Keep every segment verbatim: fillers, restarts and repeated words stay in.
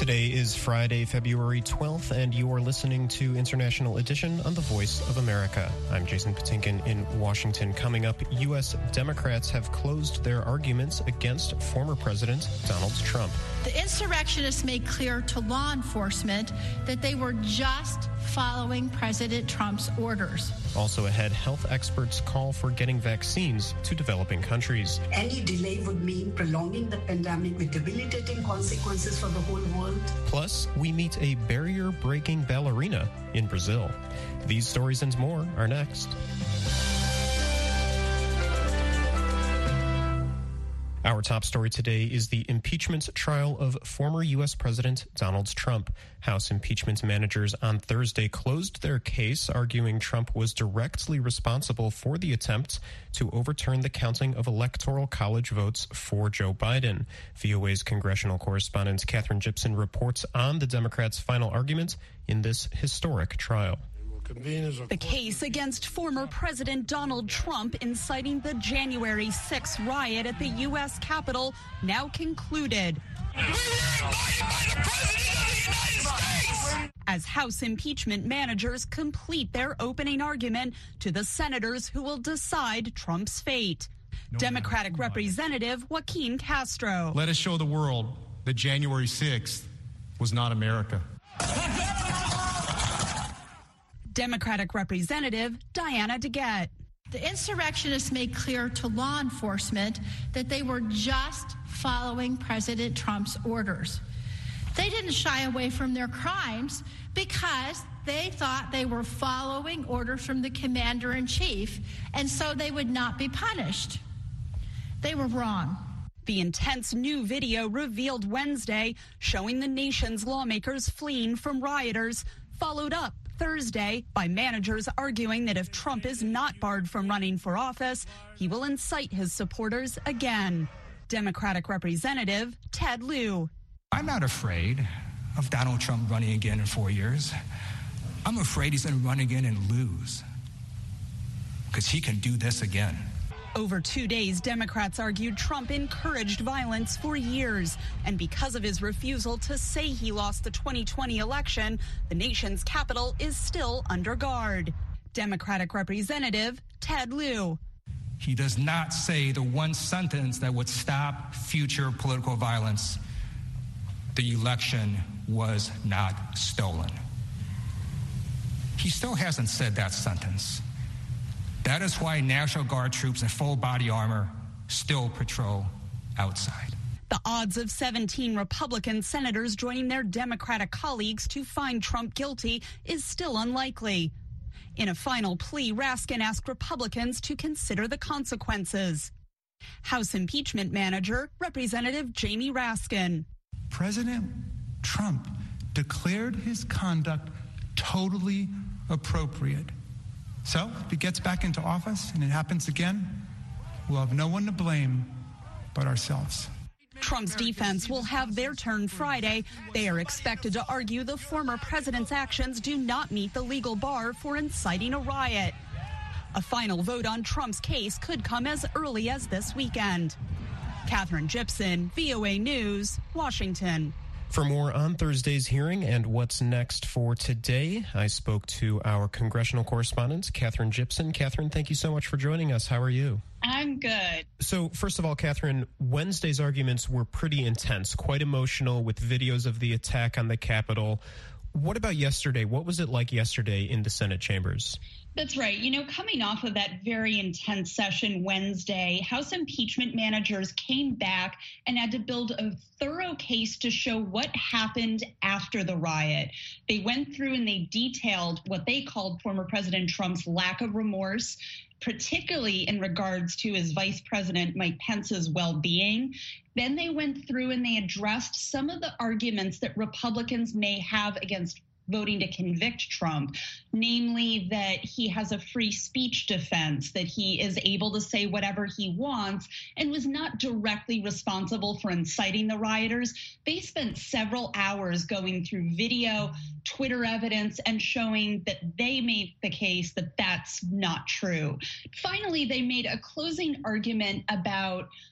Today is Friday, February twelfth, and you are listening to International Edition on the Voice of America. I'm Jason Patinkin in Washington. Coming up, U S Democrats have closed their arguments against former President Donald Trump. The insurrectionists made clear to law enforcement that they were just following President Trump's orders. Also ahead, health experts call for getting vaccines to developing countries. Any delay would mean prolonging the pandemic with debilitating consequences for the whole world. Plus, we meet a barrier-breaking ballerina in Brazil. These stories and more are next. Our top story today is the impeachment trial of former U S President Donald Trump. House impeachment managers on Thursday closed their case, arguing Trump was directly responsible for the attempt to overturn the counting of Electoral College votes for Joe Biden. V O A's congressional correspondent Katherine Gibson reports on the Democrats' final argument in this historic trial. The case against former President Donald Trump inciting the January sixth riot at the U S Capitol now concluded. As House impeachment managers complete their opening argument to the senators who will decide Trump's fate. No, Democratic no, Representative Joaquin Castro. Let us show the world that January sixth was not America. Democratic Representative Diana DeGette. The insurrectionists made clear to law enforcement that they were just following President Trump's orders. They didn't shy away from their crimes because they thought they were following orders from the commander-in-chief, and so they would not be punished. They were wrong. The intense new video revealed Wednesday, showing the nation's lawmakers fleeing from rioters, followed up Thursday by managers arguing that if Trump is not barred from running for office, he will incite his supporters again. Democratic Representative Ted Lieu. I'm not afraid of Donald Trump running again in four years. I'm afraid he's going to run again and lose, because he can do this again. Over two days, Democrats argued Trump encouraged violence for years. And because of his refusal to say he lost the twenty twenty election, the nation's capital is still under guard. Democratic Representative Ted Lieu. He does not say the one sentence that would stop future political violence. The election was not stolen. He still hasn't said that sentence. That is why National Guard troops in full body armor still patrol outside. The odds of seventeen Republican senators joining their Democratic colleagues to find Trump guilty is still unlikely. In a final plea, Raskin asked Republicans to consider the consequences. House impeachment manager, Representative Jamie Raskin. President Trump declared his conduct totally appropriate. So if he gets back into office and it happens again, we'll have no one to blame but ourselves. Trump's defense will have their turn Friday. They are expected to argue the former president's actions do not meet the legal bar for inciting a riot. A final vote on Trump's case could come as early as this weekend. Katherine Gibson, V O A News, Washington. For more on Thursday's hearing and what's next for today, I spoke to our congressional correspondent, Katherine Gibson. Katherine, thank you so much for joining us. How are you? I'm good. So, first of all, Katherine, Wednesday's arguments were pretty intense, quite emotional, with videos of the attack on the Capitol. What about yesterday? What was it like yesterday in the Senate chambers? That's right. You know, coming off of that very intense session Wednesday, House impeachment managers came back and had to build a thorough case to show what happened after the riot. They went through and they detailed what they called former President Trump's lack of remorse, particularly in regards to his Vice President Mike Pence's well-being. Then they went through and they addressed some of the arguments that Republicans may have against voting to convict Trump, namely that he has a free speech defense, that he is able to say whatever he wants and was not directly responsible for inciting the rioters. They spent several hours going through video, Twitter evidence, and showing that they made the case that that's not true. Finally, they made a closing argument about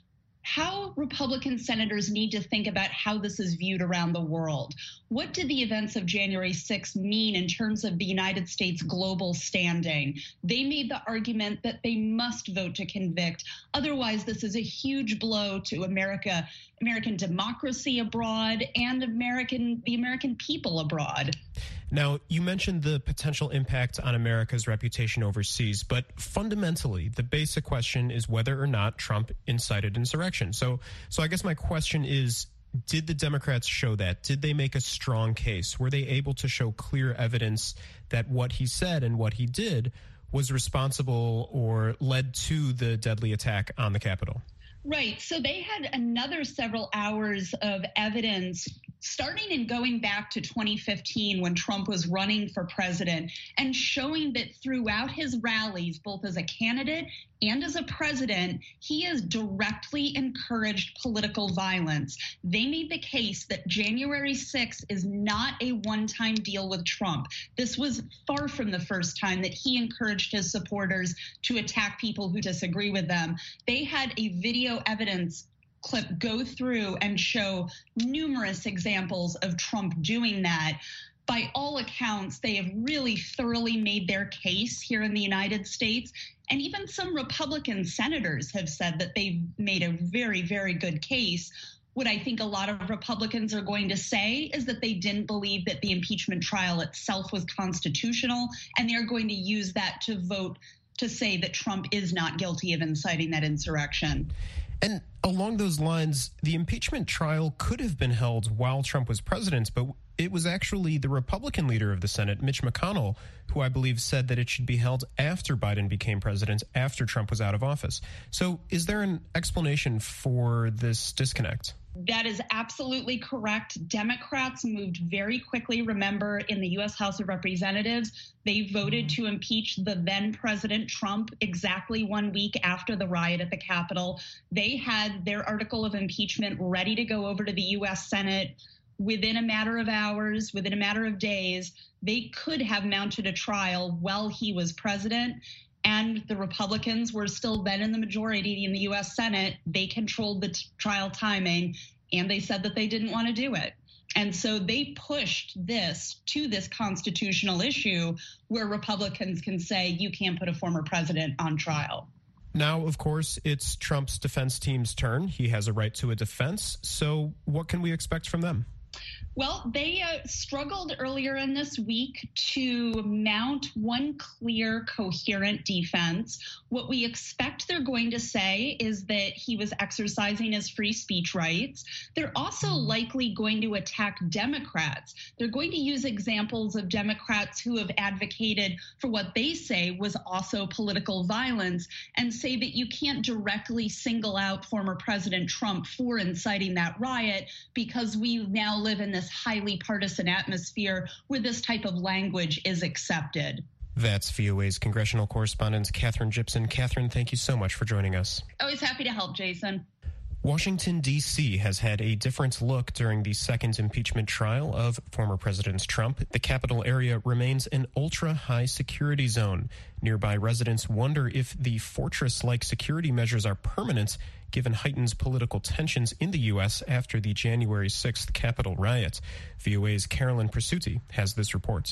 how Republican senators need to think about how this is viewed around the world. What did the events of January sixth mean in terms of the United States' global standing? They made the argument that they must vote to convict. Otherwise, this is a huge blow to America, American democracy abroad, and American the American people abroad. Now, you mentioned the potential impact on America's reputation overseas, but fundamentally, the basic question is whether or not Trump incited insurrection. So, so I guess my question is, did the Democrats show that? Did they make a strong case? Were they able to show clear evidence that what he said and what he did was responsible or led to the deadly attack on the Capitol? Right. So they had another several hours of evidence starting and going back to twenty fifteen when Trump was running for president and showing that throughout his rallies, both as a candidate and as a president, he has directly encouraged political violence. They made the case that January sixth is not a one-time deal with Trump. This was far from the first time that he encouraged his supporters to attack people who disagree with them. They had a video evidence clip go through and show numerous examples of Trump doing that. By all accounts, they have really thoroughly made their case here in the United States. And even some Republican senators have said that they've made a very, very good case. What I think a lot of Republicans are going to say is that they didn't believe that the impeachment trial itself was constitutional, and they're going to use that to vote to say that Trump is not guilty of inciting that insurrection. And along those lines, the impeachment trial could have been held while Trump was president, but it was actually the Republican leader of the Senate, Mitch McConnell, who I believe said that it should be held after Biden became president, after Trump was out of office. So is there an explanation for this disconnect? That is absolutely correct. Democrats moved very quickly. Remember, in the U S House of Representatives, they voted to impeach the then President Trump exactly one week after the riot at the Capitol. They had their article of impeachment ready to go over to the U S Senate within a matter of hours, within a matter of days. They could have mounted a trial while he was president. And the Republicans were still then in the majority in the U S Senate. They controlled the t- trial timing, and they said that they didn't want to do it. And so they pushed this to this constitutional issue where Republicans can say you can't put a former president on trial. Now, of course, it's Trump's defense team's turn. He has a right to a defense. So what can we expect from them? Well, they uh, struggled earlier in this week to mount one clear, coherent defense. What we expect they're going to say is that he was exercising his free speech rights. They're also likely going to attack Democrats. They're going to use examples of Democrats who have advocated for what they say was also political violence and say that you can't directly single out former President Trump for inciting that riot because we now live in this highly partisan atmosphere where this type of language is accepted. That's V O A's congressional correspondent, Katherine Gypson. Katherine, thank you so much for joining us. Always happy to help, Jason. Washington, D C has had a different look during the second impeachment trial of former President Trump. The Capitol area remains an ultra-high security zone. Nearby residents wonder if the fortress-like security measures are permanent, given heightened political tensions in the U S after the January sixth Capitol riot. V O A's Carolyn Presutti has this report.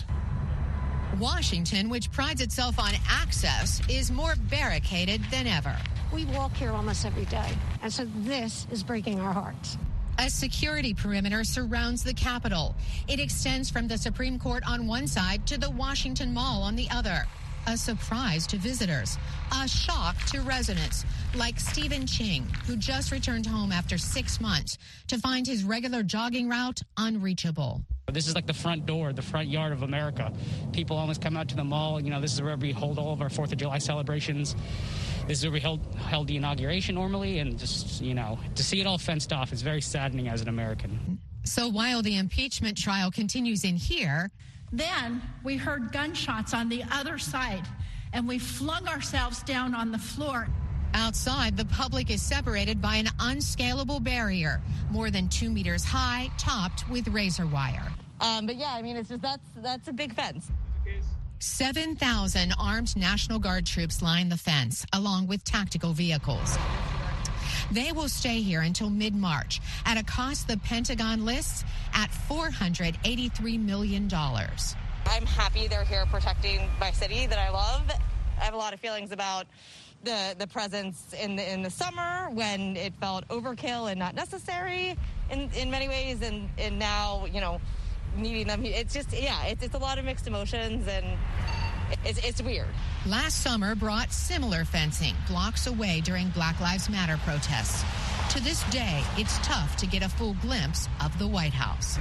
Washington, which prides itself on access, is more barricaded than ever. We walk here almost every day, and so this is breaking our hearts. A security perimeter surrounds the Capitol. It extends from the Supreme Court on one side to the Washington Mall on the other. A surprise to visitors, a shock to residents, like Stephen Ching, who just returned home after six months to find his regular jogging route unreachable. This is like the front door, the front yard of America. People always come out to the mall. You know, this is where we hold all of our Fourth of July celebrations. This is where we held, held the inauguration normally. And just, you know, to see it all fenced off is very saddening as an American. So while the impeachment trial continues in here, then we heard gunshots on the other side, and we flung ourselves down on the floor. Outside, the public is separated by an unscalable barrier, more than two meters high, topped with razor wire. Um, but yeah, I mean, it's just that's that's a big fence. seven thousand armed National Guard troops line the fence, along with tactical vehicles. They will stay here until mid-March at a cost the Pentagon lists at four hundred eighty-three million dollars. I'm happy they're here protecting my city that I love. I have a lot of feelings about the the presence in the in the summer when it felt overkill and not necessary in, in many ways, and, and now, you know, needing them. It's just, yeah, it's, it's a lot of mixed emotions, and it's, it's weird. Last summer brought similar fencing blocks away during Black Lives Matter protests. To this day, it's tough to get a full glimpse of the White House.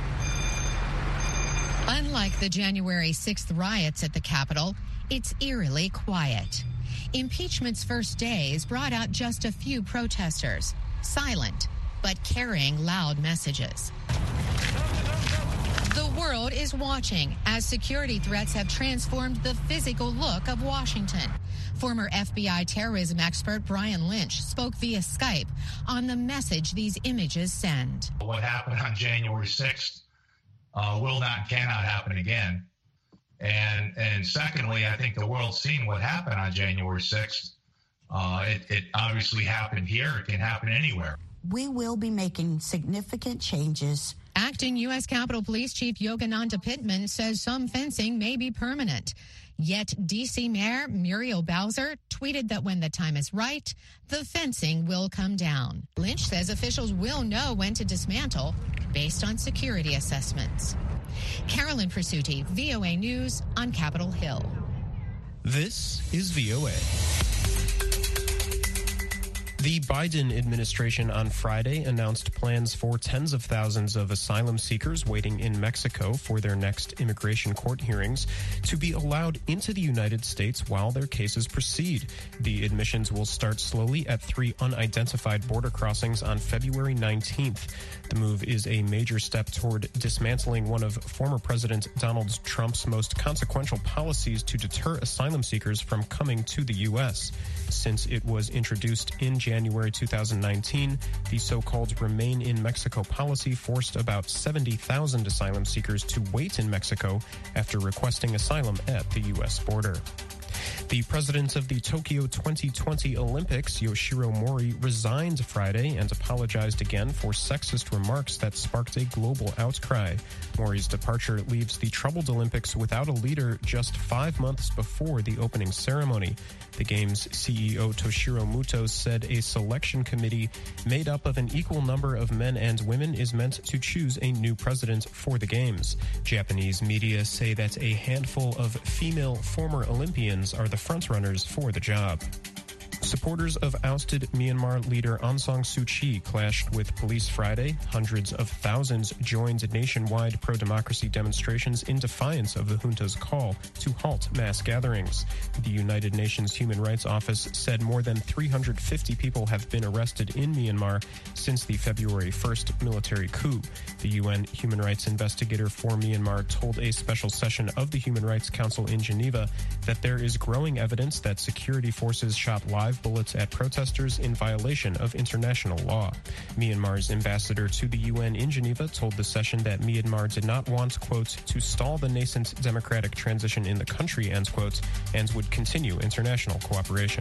Unlike the January sixth riots at the Capitol, it's eerily quiet. Impeachment's first days brought out just a few protesters, silent, but carrying loud messages. The world is watching as security threats have transformed the physical look of Washington. Former F B I terrorism expert Brian Lynch spoke via Skype on the message these images send. What happened on January sixth uh, will not, cannot happen again. And and secondly, I think the world's seen what happened on January sixth. Uh, it, it obviously happened here. It can happen anywhere. We will be making significant changes. Acting U S Capitol Police Chief Yogananda Pittman says some fencing may be permanent. Yet D C Mayor Muriel Bowser tweeted that when the time is right, the fencing will come down. Lynch says officials will know when to dismantle based on security assessments. Carolyn Presutti, V O A News on Capitol Hill. This is V O A. The Biden administration on Friday announced plans for tens of thousands of asylum seekers waiting in Mexico for their next immigration court hearings to be allowed into the United States while their cases proceed. The admissions will start slowly at three unidentified border crossings on February nineteenth. The move is a major step toward dismantling one of former President Donald Trump's most consequential policies to deter asylum seekers from coming to the U S. Since it was introduced in January two thousand nineteen, the so-called Remain in Mexico policy forced about seventy thousand asylum seekers to wait in Mexico after requesting asylum at the U S border. The president of the Tokyo twenty twenty Olympics, Yoshiro Mori, resigned Friday and apologized again for sexist remarks that sparked a global outcry. Mori's departure leaves the troubled Olympics without a leader just five months before the opening ceremony. The game's C E O Toshiro Muto said a selection committee made up of an equal number of men and women is meant to choose a new president for the games. Japanese media say that a handful of female former Olympians are the frontrunners for the job. Supporters of ousted Myanmar leader Aung San Suu Kyi clashed with police Friday. Hundreds of thousands joined nationwide pro-democracy demonstrations in defiance of the junta's call to halt mass gatherings. The United Nations Human Rights Office said more than three hundred fifty people have been arrested in Myanmar since the February first military coup. The U N human rights investigator for Myanmar told a special session of the Human Rights Council in Geneva that there is growing evidence that security forces shot live bullets at protesters in violation of international law. Myanmar's ambassador to the U N in Geneva told the session that Myanmar did not want, quote, to stall the nascent democratic transition in the country, end quote, and would continue international cooperation.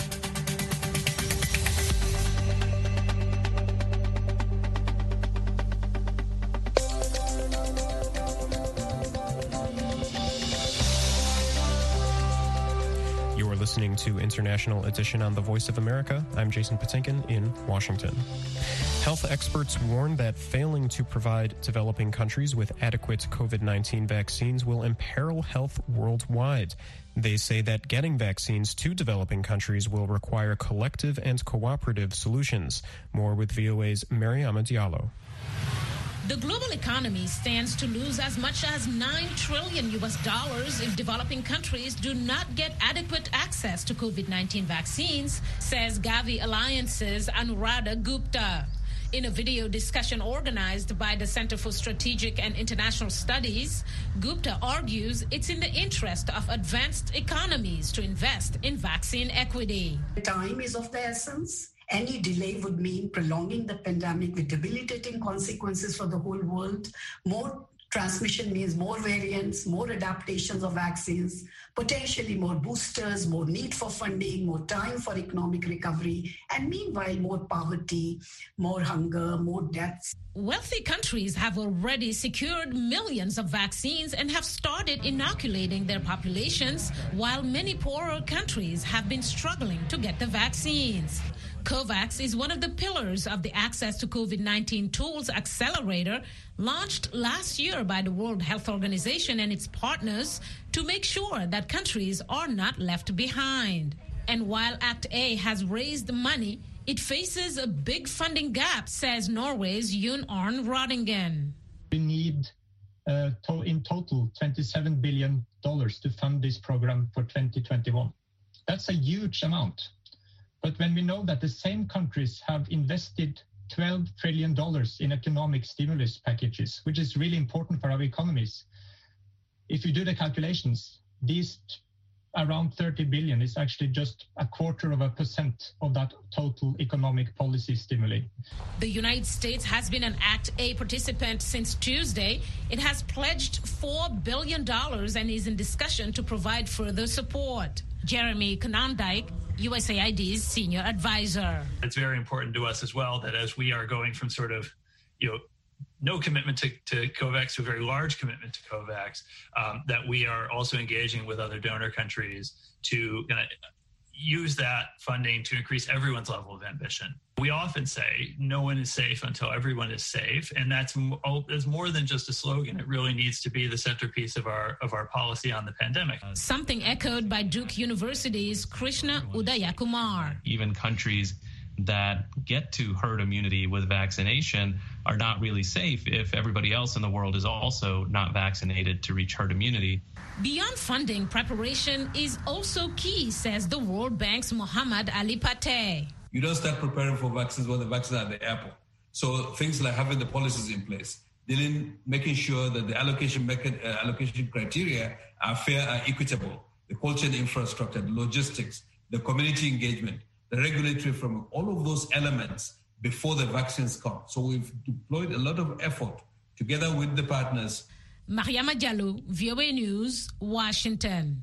Listening to International Edition on the Voice of America. I'm Jason Patinkin in Washington. Health experts warn that failing to provide developing countries with adequate COVID nineteen vaccines will imperil health worldwide. They say that getting vaccines to developing countries will require collective and cooperative solutions. More with V O A's Mariama Diallo. The global economy stands to lose as much as nine trillion U S dollars if developing countries do not get adequate access to COVID nineteen vaccines, says Gavi Alliance's Anuradha Gupta. In a video discussion organized by the Center for Strategic and International Studies, Gupta argues it's in the interest of advanced economies to invest in vaccine equity. Time is of the essence. Any delay would mean prolonging the pandemic with debilitating consequences for the whole world, more Transmission means more variants, more adaptations of vaccines, potentially more boosters, more need for funding, more time for economic recovery, and meanwhile, more poverty, more hunger, more deaths. Wealthy countries have already secured millions of vaccines and have started inoculating their populations, while many poorer countries have been struggling to get the vaccines. COVAX is one of the pillars of the Access to COVID nineteen Tools Accelerator, launched last year by the World Health Organization and its partners to make sure that countries are not left behind. And while Act A has raised money, it faces a big funding gap, says Norway's Jon Arne Rodingen. We need uh, to, in total twenty-seven billion dollars to fund this program for twenty twenty-one. That's a huge amount. But when we know that the same countries have invested twelve trillion dollars in economic stimulus packages, which is really important for our economies, if you do the calculations, these around thirty billion is actually just a quarter of a percent of that total economic policy stimuli. The United States has been an Act A participant since Tuesday. It has pledged four billion dollars and is in discussion to provide further support. Jeremy Konondyke, U S A I D's senior advisor. It's very important to us as well that as we are going from sort of, you know, no commitment to, to COVAX to a very large commitment to COVAX, um, that we are also engaging with other donor countries to uh, use that funding to increase everyone's level of ambition. We often say no one is safe until everyone is safe, and that's, that's more than just a slogan. It really needs to be the centerpiece of our of our policy on the pandemic. Something echoed by Duke University's Krishna Udayakumar. Even countries that get to herd immunity with vaccination are not really safe if everybody else in the world is also not vaccinated to reach herd immunity. Beyond funding, preparation is also key, says the World Bank's Mohammad Ali Pateh. You don't start preparing for vaccines when the vaccines are at the airport. So things like having the policies in place, dealing, making sure that the allocation method, uh, allocation criteria are fair and equitable, the cold chain infrastructure, the logistics, the community engagement, the regulatory framework, all of those elements before the vaccines come. So we've deployed a lot of effort together with the partners. Mariama Diallo, V O A News, Washington.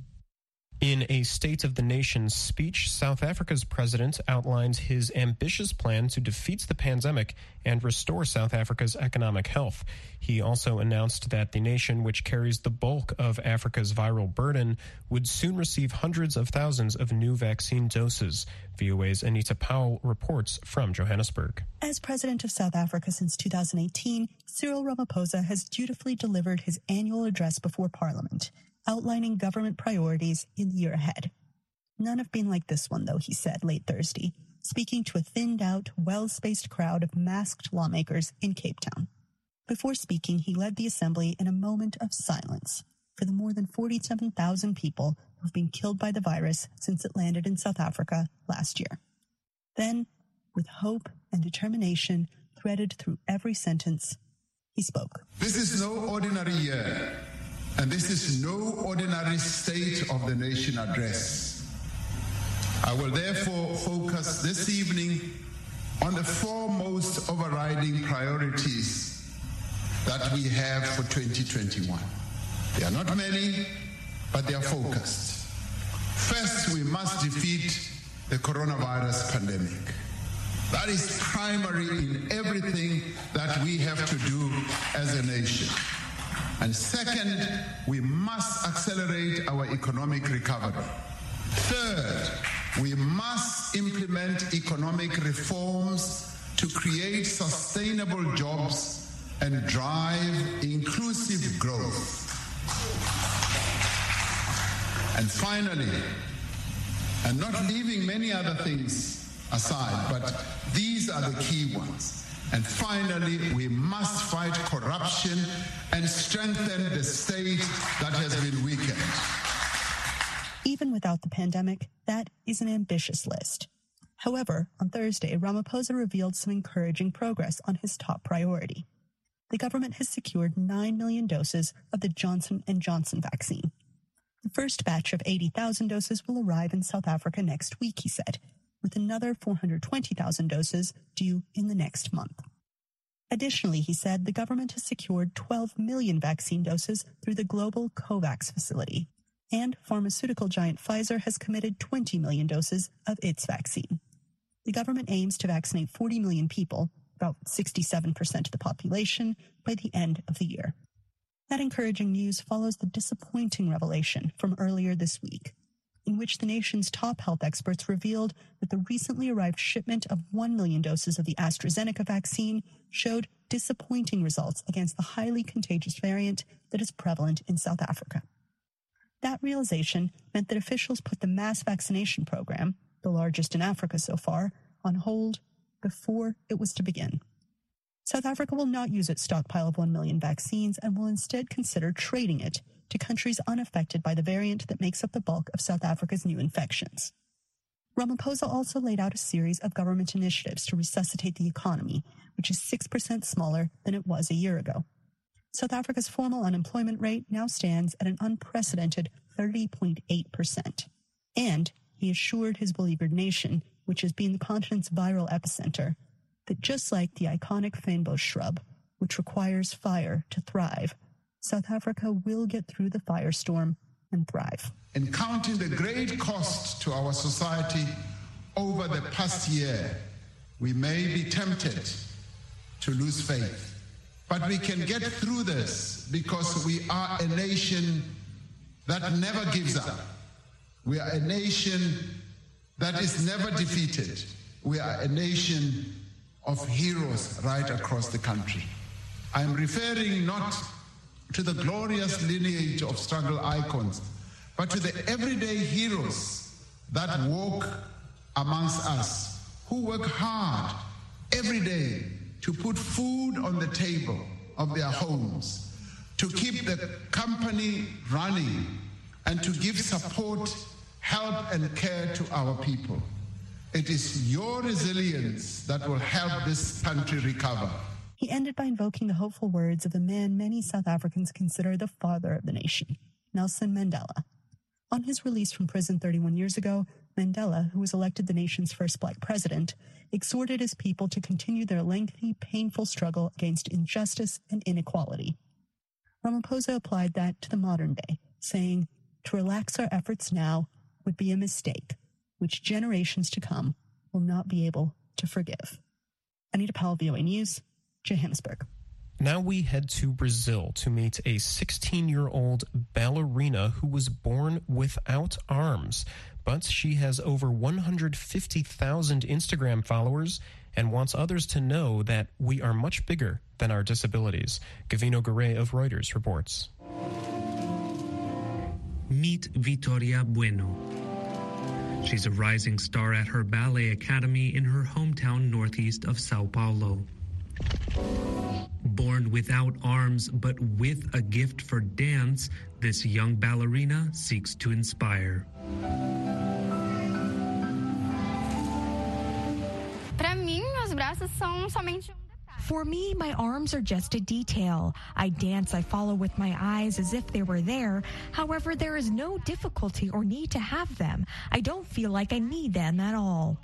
In a State of the Nation speech, South Africa's president outlines his ambitious plan to defeat the pandemic and restore South Africa's economic health. He also announced that the nation, which carries the bulk of Africa's viral burden, would soon receive hundreds of thousands of new vaccine doses. V O A's Anita Powell reports from Johannesburg. As president of South Africa since two thousand eighteen, Cyril Ramaphosa has dutifully delivered his annual address before Parliament, outlining government priorities in the year ahead. None have been like this one, though, he said late Thursday, speaking to a thinned-out, well-spaced crowd of masked lawmakers in Cape Town. Before speaking, he led the assembly in a moment of silence for the more than forty-seven thousand people who have been killed by the virus since it landed in South Africa last year. Then, with hope and determination threaded through every sentence, he spoke. This is no ordinary year. And this is no ordinary State of the Nation address. I will therefore focus this evening on the four most overriding priorities that we have for twenty twenty-one. They are not many, but they are focused. First, we must defeat the coronavirus pandemic. That is primary in everything that we have to do as a nation. And second, we must accelerate our economic recovery. Third, we must implement economic reforms to create sustainable jobs and drive inclusive growth. And finally, and not leaving many other things aside, but these are the key ones. And finally, we must fight corruption and strengthen the state that has been weakened. Even without the pandemic, that is an ambitious list. However, on Thursday, Ramaphosa revealed some encouraging progress on his top priority. The government has secured nine million doses of the Johnson and Johnson vaccine. The first batch of eighty thousand doses will arrive in South Africa next week, he said, with another four hundred twenty thousand doses due in the next month. Additionally, he said the government has secured twelve million vaccine doses through the global COVAX facility, and pharmaceutical giant Pfizer has committed twenty million doses of its vaccine. The government aims to vaccinate forty million people, about sixty-seven percent of the population, by the end of the year. That encouraging news follows the disappointing revelation from earlier this week, in which the nation's top health experts revealed that the recently arrived shipment of one million doses of the AstraZeneca vaccine showed disappointing results against the highly contagious variant that is prevalent in South Africa. That realization meant that officials put the mass vaccination program, the largest in Africa so far, on hold before it was to begin. South Africa will not use its stockpile of one million vaccines and will instead consider trading it to countries unaffected by the variant that makes up the bulk of South Africa's new infections. Ramaphosa also laid out a series of government initiatives to resuscitate the economy, which is six percent smaller than it was a year ago. South Africa's formal unemployment rate now stands at an unprecedented thirty point eight percent. And he assured his beleaguered nation, which has been the continent's viral epicenter, that just like the iconic fynbos shrub, which requires fire to thrive, South Africa will get through the firestorm and thrive. In counting the great cost to our society over the past year, we may be tempted to lose faith. But we can get through this because we are a nation that never gives up. We are a nation that is never defeated. We are a nation of heroes right across the country. I am referring not to the glorious lineage of struggle icons, but to the everyday heroes that walk amongst us, who work hard every day to put food on the table of their homes, to keep the company running, and to give support, help, and care to our people. It is your resilience that will help this country recover. He ended by invoking the hopeful words of the man many South Africans consider the father of the nation, Nelson Mandela. On his release from prison thirty-one years ago, Mandela, who was elected the nation's first black president, exhorted his people to continue their lengthy, painful struggle against injustice and inequality. Ramaphosa applied that to the modern day, saying, "To relax our efforts now would be a mistake, which generations to come will not be able to forgive." Anita Powell, V O A News, Johannesburg. Now we head to Brazil to meet a sixteen-year-old ballerina who was born without arms, but she has over one hundred fifty thousand Instagram followers and wants others to know that we are much bigger than our disabilities. Gavino Garay of Reuters reports. Meet Vitória Bueno. She's a rising star at her ballet academy in her hometown northeast of Sao Paulo. Born without arms but with a gift for dance, this young ballerina seeks to inspire. For me, my arms are just a detail. I dance, I follow with my eyes as if they were there. However, there is no difficulty or need to have them. I don't feel like I need them at all.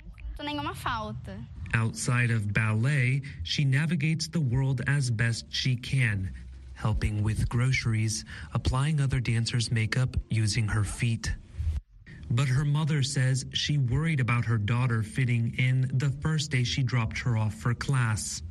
Outside of ballet, she navigates the world as best she can, helping with groceries, applying other dancers' makeup using her feet. But her mother says she worried about her daughter fitting in the first day she dropped her off for class.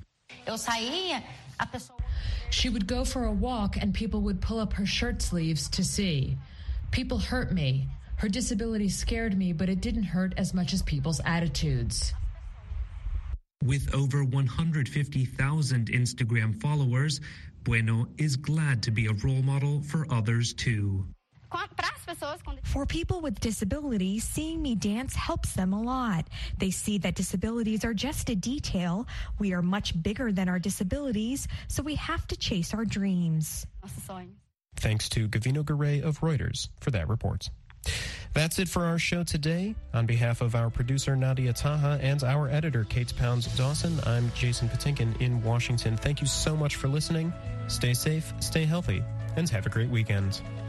She would go for a walk and people would pull up her shirt sleeves to see. People hurt me. Her disability scared me, but it didn't hurt as much as people's attitudes. With over one hundred fifty thousand Instagram followers, Bueno is glad to be a role model for others too. For people with disabilities, seeing me dance helps them a lot. They see that disabilities are just a detail. We are much bigger than our disabilities, so we have to chase our dreams. Thanks to Gavino Garay of Reuters for that report. That's it for our show today. On behalf of our producer, Nadia Taha, and our editor, Kate Pounds-Dawson, I'm Jason Patinkin in Washington. Thank you so much for listening. Stay safe, stay healthy, and have a great weekend.